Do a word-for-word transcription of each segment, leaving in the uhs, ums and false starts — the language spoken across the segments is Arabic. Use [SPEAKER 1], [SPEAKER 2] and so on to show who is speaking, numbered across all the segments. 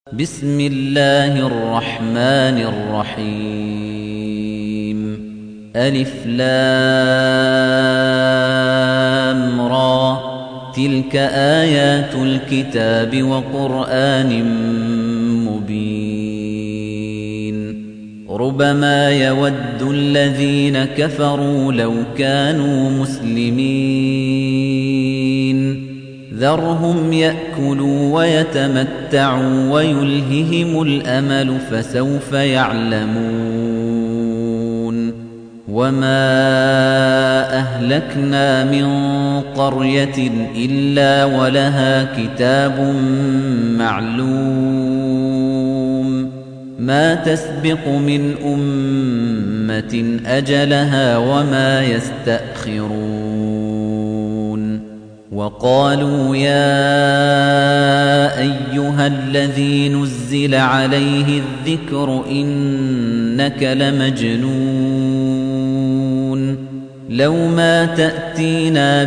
[SPEAKER 1] بسم الله الرحمن الرحيم ألف لام را تلك آيات الكتاب وقرآن مبين ربما يود الذين كفروا لو كانوا مسلمين ذرهم يأكلوا ويتمتعوا ويلههم الأمل فسوف يعلمون وما أهلكنا من قرية إلا ولها كتاب معلوم ما تسبق من أمة أجلها وما يستأخرون وقالوا يا أيها الذي نزل عليه الذكر إنك لمجنون لو ما تأتينا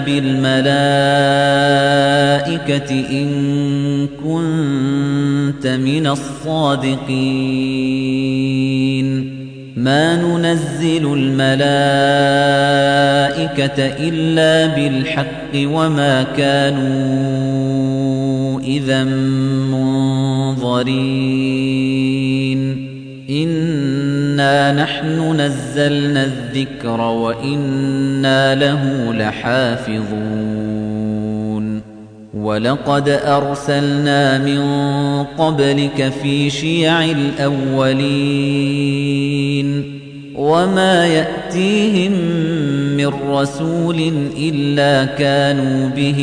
[SPEAKER 1] بالملائكة إن كنت من الصادقين ما ننزل الملائكة إلا بالحق وما كانوا إذا منظرين إنا نحن نزلنا الذكر وإنا له لحافظون ولقد أرسلنا من قبلك في شيع الأولين وما يأتيهم من رسول إلا كانوا به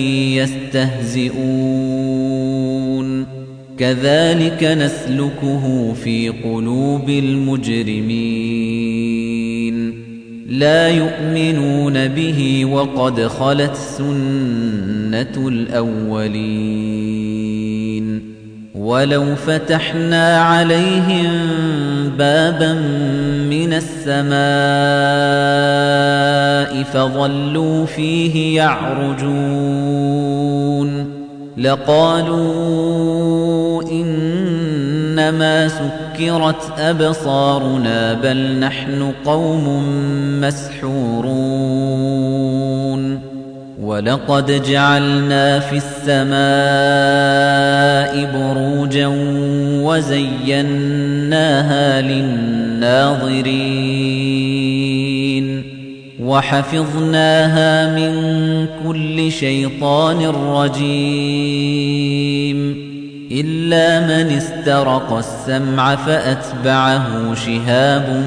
[SPEAKER 1] يستهزئون كذلك نسلكه في قلوب المجرمين لا يؤمنون به وقد خلت سنة الأولين ولو فتحنا عليهم بابا من السماء فظلوا فيه يعرجون لقالوا إنما سكرت أبصارنا بل نحن قوم مسحورون ولقد جعلنا في السماء بروجا وزيناها للناظرين وحفظناها من كل شيطان رجيم إلا من استرق السمع فأتبعه شهاب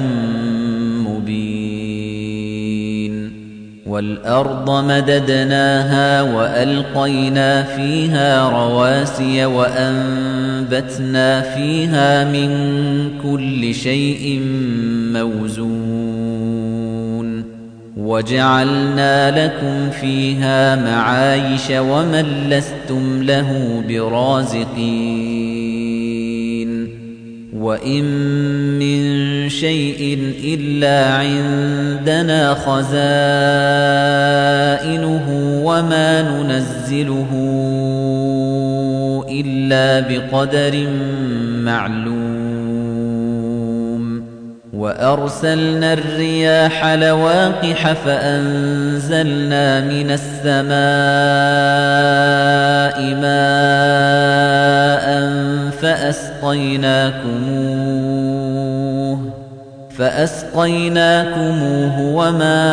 [SPEAKER 1] مبين والأرض مددناها وألقينا فيها رواسي وأنبتنا فيها من كل شيء موزون وجعلنا لكم فيها معايش ومن لستم له برازقين وإن من شيء إلا عندنا خزائنه وما ننزله إلا بقدر معلوم وأرسلنا الرياح لواقح فأنزلنا من السماء ماء فأسقيناكموه فأسقيناكموه وما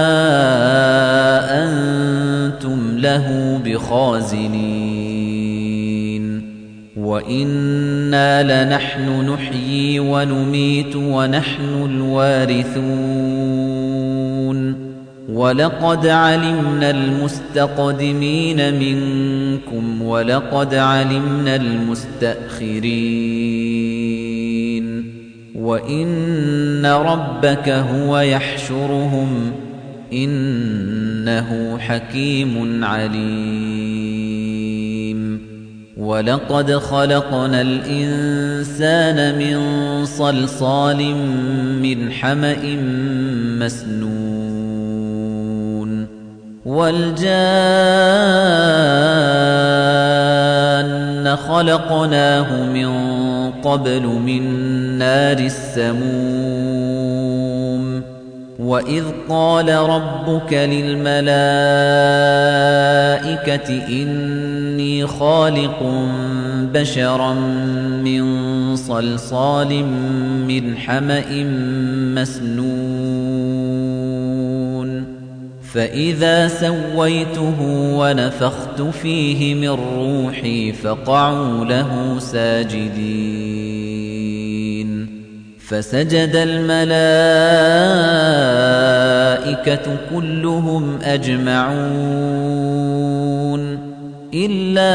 [SPEAKER 1] أنتم له بخازنين وإنا لنحن نحيي ونميت ونحن الوارثون ولقد علمنا المستقدمين منكم ولقد علمنا المستأخرين وإن ربك هو يحشرهم إنه حكيم عليم ولقد خلقنا الإنسان من صلصال من حمأ مسنون وَالْجَانَّ خَلَقْنَاهُ مِن قَبْلُ مِن نَّارِ السَّمُومِ وَإِذْ قَالَ رَبُّكَ لِلْمَلَائِكَةِ إِنِّي خَالِقٌ بَشَرًا مِّن صَلْصَالٍ مِّنْ حَمَإٍ مَّسْنُونٍ فَإِذَا سَوَّيْتُهُ وَنَفَخْتُ فِيهِ مِن رُّوحِي فَقَعُوا لَهُ سَاجِدِينَ فَسَجَدَ الْمَلَائِكَةُ كُلُّهُمْ أَجْمَعُونَ إِلَّا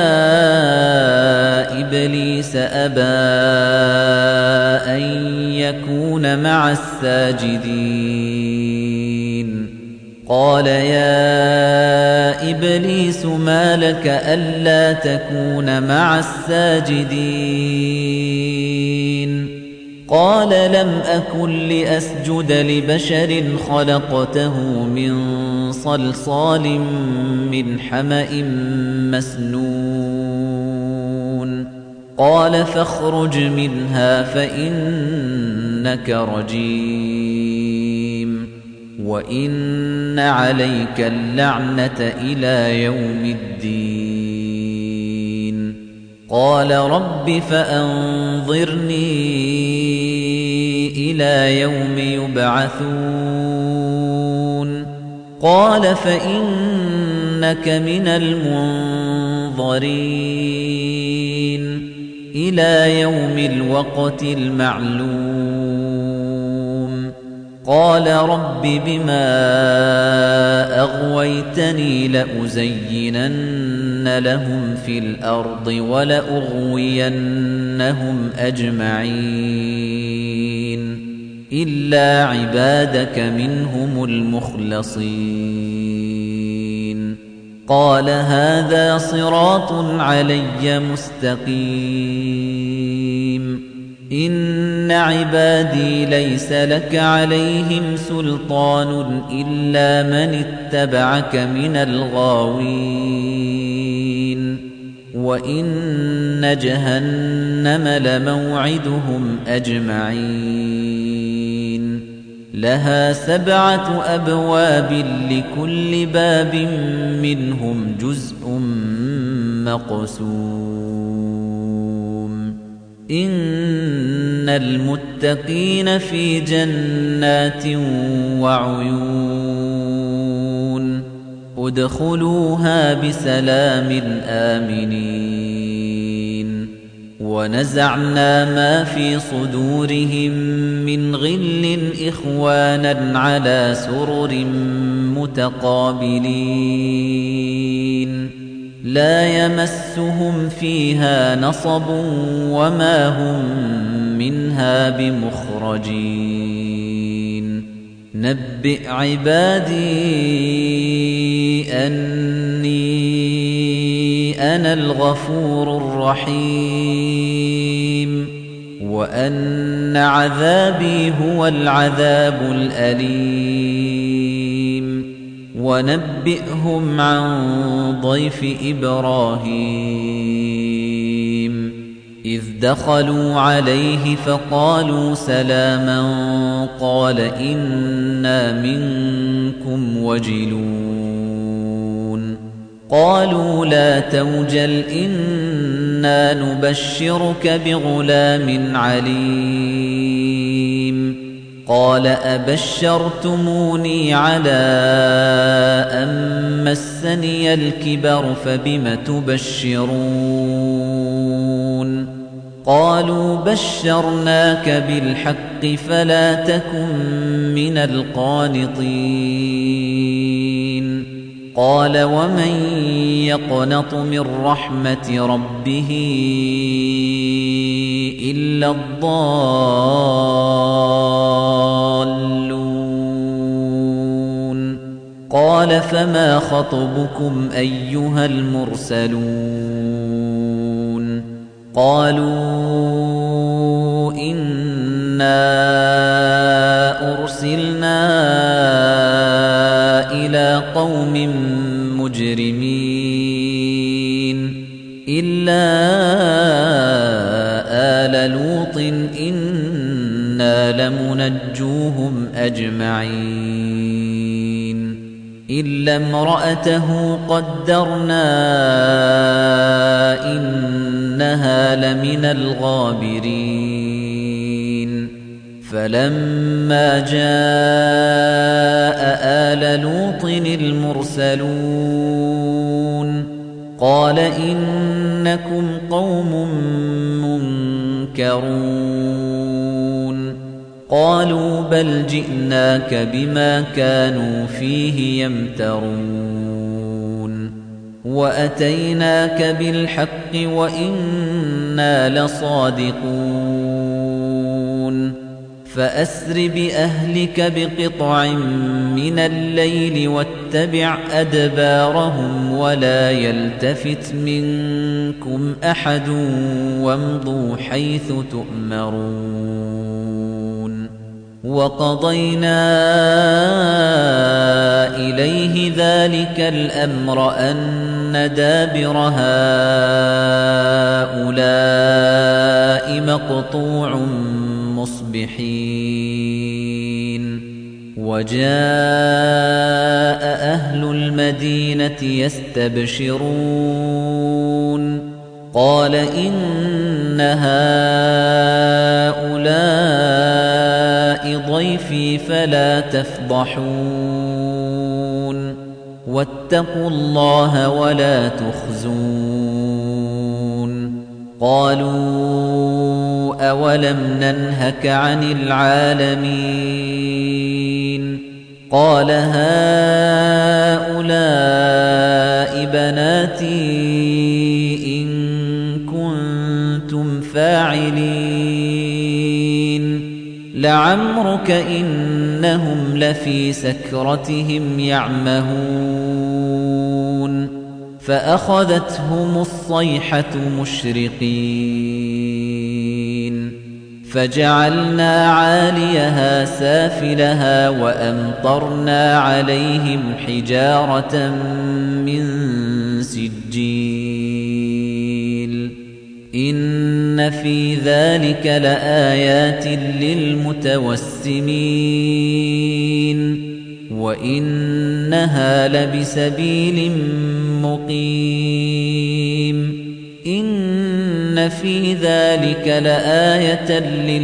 [SPEAKER 1] إِبْلِيسَ أَبَىٰ أَن يَكُونَ مَعَ السَّاجِدِينَ قَالَ يَا إِبْلِيسُ مَا لَكَ أَلَّا تَكُونَ مَعَ السَّاجِدِينَ قَالَ لَمْ أَكُن لِّأَسْجُدَ لِبَشَرٍ خَلَقْتَهُ مِن صَلْصَالٍ مِّنْ حَمَإٍ مَّسْنُونٍ قَالَ فَاخْرُجْ مِنْهَا فَإِنَّكَ رَجِيمٌ وَإِنَّ عَلَيْكَ اللَّعْنَةَ إِلَىٰ يَوْمِ الدِّينِ قَالَ رَبِّ فَأَنظِرْنِي إِلَىٰ يَوْمِ يُبْعَثُونَ قَالَ فَإِنَّكَ مِنَ الْمُنظَرِينَ إِلَىٰ يَوْمِ الْوَقْتِ الْمَعْلُومِ قَالَ رَبِّ بِمَا أَغْوَيْتَنِي لَأُزَيِّنَنَّ لَهُمْ فِي الْأَرْضِ وَلَأُغْوِيَنَّهُمْ أَجْمَعِينَ إِلَّا عِبَادَكَ مِنْهُمُ الْمُخْلَصِينَ قَالَ هَذَا صِرَاطٌ عَلَيَّ مُسْتَقِيمٌ إِنَّ عِبَادِي لَيْسَ لَكَ عَلَيْهِمْ سُلْطَانٌ إِلَّا مَنِ اتَّبَعَكَ مِنَ الْغَاوِينَ وَإِنَّ جَهَنَّمَ لَمَوْعِدُهُمْ أَجْمَعِينَ لَهَا سَبْعَةُ أَبْوَابٍ لِكُلِّ بَابٍ مِّنْهُمْ جُزْءٌ مَّقْسُومٌ إِنَّ الْمُتَّقِينَ فِي جَنَّاتٍ وَعُيُونٍ ادْخُلُوهَا بِسَلَامٍ آمِنِينَ وَنَزَعْنَا مَا فِي صُدُورِهِم مِّنْ غِلٍّ إِخْوَانًا عَلَىٰ سُرُرٍ مُّتَقَابِلِينَ لَا يَمَسُّهُمْ فِيهَا نَصَبٌ وَمَا هُم مِّنْهَا بِمُخْرَجِينَ نَبِّئْ عِبَادِي أَنِّي أَنَا الْغَفُورُ الرَّحِيمُ وَأَنَّ عَذَابِي هُوَ الْعَذَابُ الْأَلِيمُ وَنَبِّئْهُمْ عَن ضَيْفِ إِبْرَاهِيمَ إِذْ دَخَلُوا عَلَيْهِ فَقَالُوا سَلَامًا قَالَ إِنَّا مِنكُمْ وَجِلُونَ قَالُوا لَا تَوْجَلْ إِنَّا نُبَشِّرُكَ بِغُلَامٍ عَلِيمٍ قَالَ أَبَشَّرْتُمُونِي عَلَىٰ أَن مَّسَّنِيَ الْكِبَرُ فَبِمَ تُبَشِّرُونَ قَالُوا بَشَّرْنَاكَ بِالْحَقِّ فَلَا تَكُن مِّنَ الْقَانِطِينَ قَالَ وَمَن يَقْنَطُ مِن رَّحْمَةِ رَبِّهِ إِلَّا الضَّالُّونَ قَالَ فَمَا خَطْبُكُمْ أَيُّهَا الْمُرْسَلُونَ قَالُوا إِنَّا أُرْسِلْنَا إِلَىٰ قَوْمٍ لوط إنا لمنجوهم أجمعين إلا امرأته قدرنا إنها لمن الغابرين فلما جاء آل لوط المرسلون قال إنكم قوم منكرون قالوا بل جئناك بما كانوا فيه يمترون وأتيناك بالحق وإنا لصادقون فأسر بأهلك بقطع من الليل واتبع أدبارهم ولا يلتفت منكم أحد وامضوا حيث تؤمرون وقضينا إليه ذلك الأمر أن دابر هؤلاء مقطوع مصبحين وجاء أهل المدينة يستبشرون قال إن هؤلاء ضيفي فلا تفضحون واتقوا الله ولا تخزون قالوا أولم ننهك عن العالمين قال هؤلاء بناتي إن كنتم فاعلين لعمرك إنهم لفي سكرتهم يعمهون فأخذتهم الصيحة مشرقين فجعلنا عاليها سافلها وأمطرنا عليهم حجارة من سجيل إن في ذلك لآيات للمتوسمين وإنها لبسبيل مقيم إن في ذلك لآية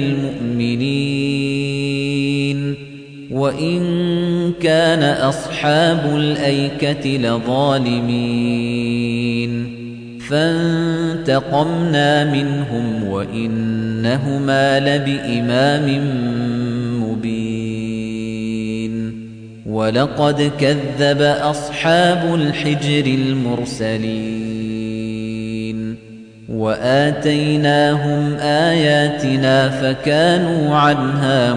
[SPEAKER 1] للمؤمنين وإن كان أصحاب الأيكة لظالمين فانتقمنا منهم وإنهما لبإمام مبين ولقد كذب أصحاب الحجر المرسلين وآتيناهم آياتنا فكانوا عنها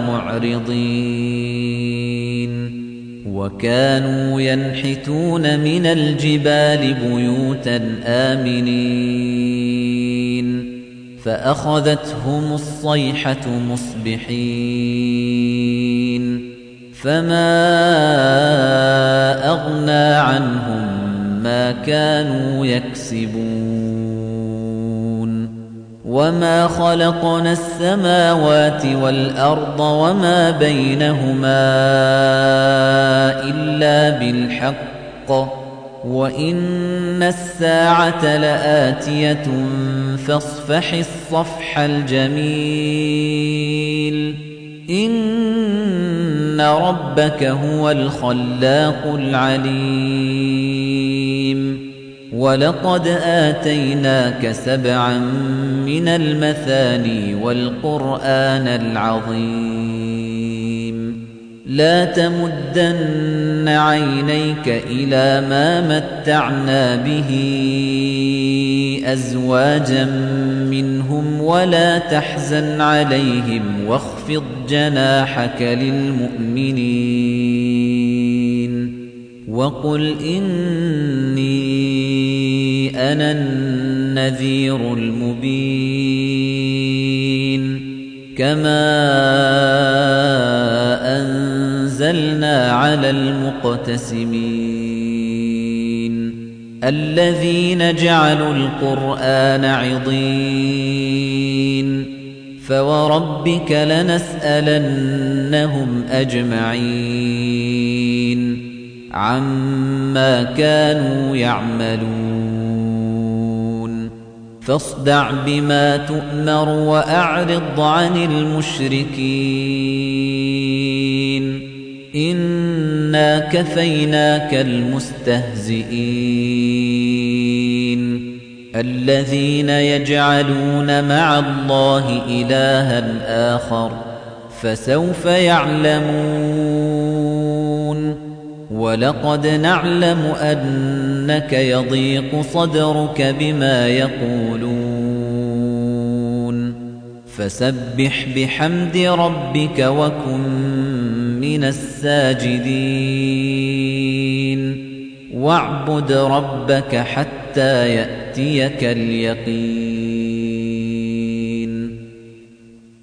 [SPEAKER 1] معرضين وكانوا ينحتون من الجبال بيوتا آمنين فأخذتهم الصيحة مصبحين فما أغنى عنهم ما كانوا يكسبون وما خلقنا السماوات والأرض وما بينهما إلا بالحق وإن الساعة لآتية فاصفح الصفح الجميل إن ربك هو الخلاق العليم ولقد آتيناك سبعا من المثاني والقرآن العظيم لا تمدن عينيك إلى ما متعنا به أزواجا منهم ولا تحزن عليهم واخفض جناحك للمؤمنين وقل إني أنا النذير المبين كما أنزلنا على المقتسمين الذين جعلوا القرآن عضين فوربك لنسألنهم أجمعين عما كانوا يعملون فاصدع بما تؤمر وأعرض عن المشركين إنا كفيناك المستهزئين الذين يجعلون مع الله إلها آخر فسوف يعلمون ولقد نعلم أنك يضيق صدرك بما يقولون فسبح بحمد ربك وكن من الساجدين واعبد ربك حتى يأتيك اليقين